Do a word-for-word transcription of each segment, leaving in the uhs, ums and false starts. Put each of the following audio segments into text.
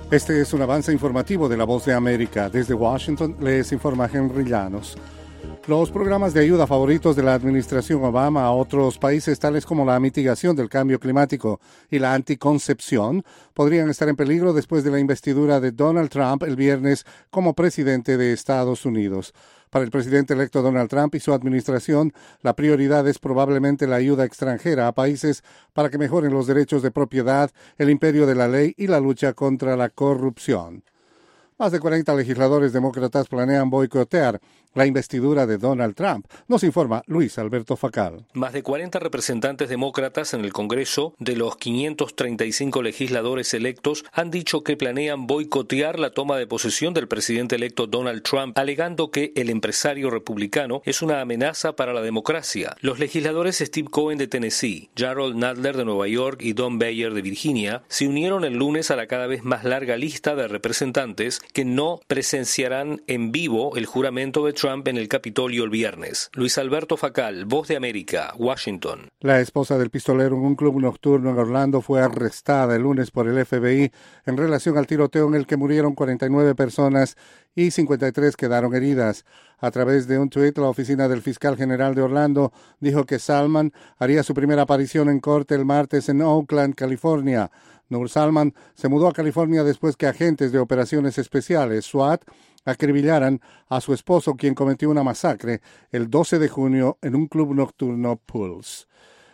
Este es un avance informativo de La Voz de América. Desde Washington les informa Henry Llanos. Los programas de ayuda favoritos de la administración Obama a otros países, tales como la mitigación del cambio climático y la anticoncepción, podrían estar en peligro después de la investidura de Donald Trump el viernes como presidente de Estados Unidos. Para el presidente electo Donald Trump y su administración, la prioridad es probablemente la ayuda extranjera a países para que mejoren los derechos de propiedad, el imperio de la ley y la lucha contra la corrupción. Más de cuarenta legisladores demócratas planean boicotear la investidura de Donald Trump. Nos informa Luis Alberto Facal. Más de cuarenta representantes demócratas en el Congreso, de los quinientos treinta y cinco legisladores electos, han dicho que planean boicotear la toma de posesión del presidente electo Donald Trump, alegando que el empresario republicano es una amenaza para la democracia. Los legisladores Steve Cohen de Tennessee, Gerald Nadler de Nueva York y Don Beyer de Virginia se unieron el lunes a la cada vez más larga lista de representantes que no presenciarán en vivo el juramento de Trump en el Capitolio el viernes. Luis Alberto Facal, Voz de América, Washington. La esposa del pistolero en un club nocturno en Orlando fue arrestada el lunes por el F B I en relación al tiroteo en el que murieron cuarenta y nueve personas y cincuenta y tres quedaron heridas. A través de un tuit, la oficina del fiscal general de Orlando dijo que Salman haría su primera aparición en corte el martes en Oakland, California. Nur Salman se mudó a California después que agentes de operaciones especiales, SWAT, acribillaran a su esposo, quien cometió una masacre el doce de junio en un club nocturno Pulse.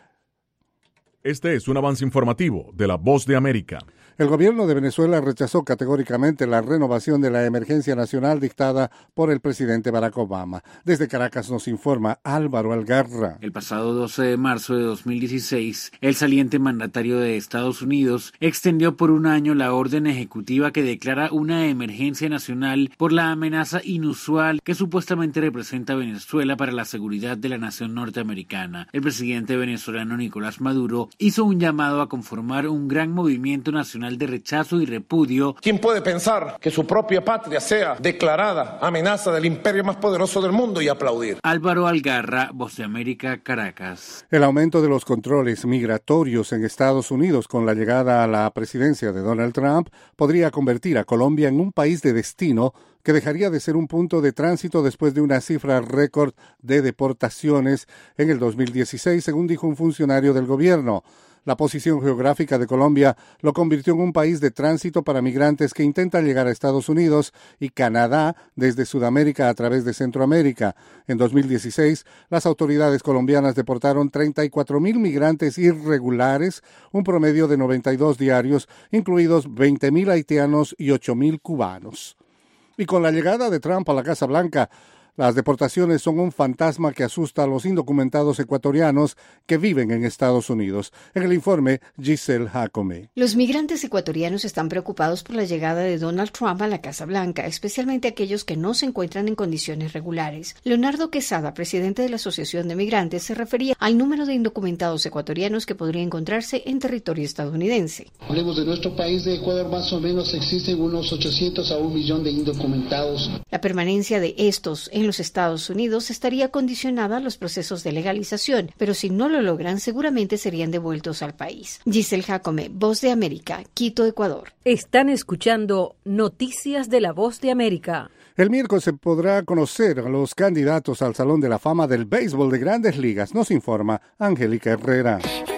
Este es un avance informativo de La Voz de América. El gobierno de Venezuela rechazó categóricamente la renovación de la emergencia nacional dictada por el presidente Barack Obama. Desde Caracas nos informa Álvaro Algarra. El pasado doce de marzo de dos mil dieciséis, el saliente mandatario de Estados Unidos extendió por un año la orden ejecutiva que declara una emergencia nacional por la amenaza inusual que supuestamente representa Venezuela para la seguridad de la nación norteamericana. El presidente venezolano Nicolás Maduro hizo un llamado a conformar un gran movimiento nacional de rechazo y repudio. ¿Quién puede pensar que su propia patria sea declarada amenaza del imperio más poderoso del mundo y aplaudir? Álvaro Algarra, Voz de América, Caracas. El aumento de los controles migratorios en Estados Unidos con la llegada a la presidencia de Donald Trump podría convertir a Colombia en un país de destino que dejaría de ser un punto de tránsito después de una cifra récord de deportaciones en el dos mil dieciséis, según dijo un funcionario del gobierno. La posición geográfica de Colombia lo convirtió en un país de tránsito para migrantes que intentan llegar a Estados Unidos y Canadá desde Sudamérica a través de Centroamérica. En dos mil dieciséis, las autoridades colombianas deportaron treinta y cuatro mil migrantes irregulares, un promedio de noventa y dos diarios, incluidos veinte mil haitianos y ocho mil cubanos. Y con la llegada de Trump a la Casa Blanca, las deportaciones son un fantasma que asusta a los indocumentados ecuatorianos que viven en Estados Unidos. En el informe, Giselle Jacome. Los migrantes ecuatorianos están preocupados por la llegada de Donald Trump a la Casa Blanca, especialmente aquellos que no se encuentran en condiciones regulares. Leonardo Quesada, presidente de la Asociación de Migrantes, se refería al número de indocumentados ecuatorianos que podría encontrarse en territorio estadounidense. Hablemos de nuestro país de Ecuador, más o menos existen unos ochocientos a un millón de indocumentados. La permanencia de estos en los Estados Unidos estaría condicionada a los procesos de legalización, pero si no lo logran, seguramente serían devueltos al país. Giselle Jacome, Voz de América, Quito, Ecuador. Están escuchando Noticias de la Voz de América. El miércoles se podrá conocer a los candidatos al Salón de la Fama del Béisbol de Grandes Ligas, nos informa Angélica Herrera.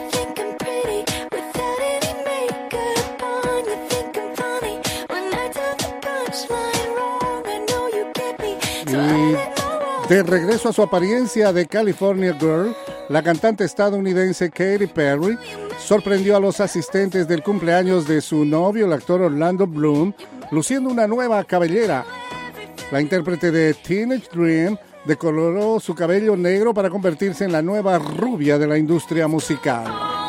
Y de regreso a su apariencia de California Girl, la cantante estadounidense Katy Perry sorprendió a los asistentes del cumpleaños de su novio, el actor Orlando Bloom, luciendo una nueva cabellera. La intérprete de Teenage Dream decoloró su cabello negro para convertirse en la nueva rubia de la industria musical.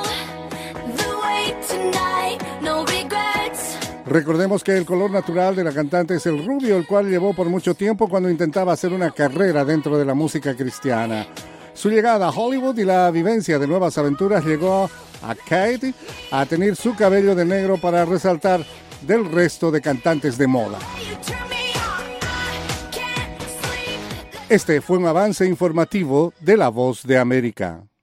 Recordemos que el color natural de la cantante es el rubio, el cual llevó por mucho tiempo cuando intentaba hacer una carrera dentro de la música cristiana. Su llegada a Hollywood y la vivencia de nuevas aventuras llegó a Katy a tener su cabello de negro para resaltar del resto de cantantes de moda. Este fue un avance informativo de La Voz de América.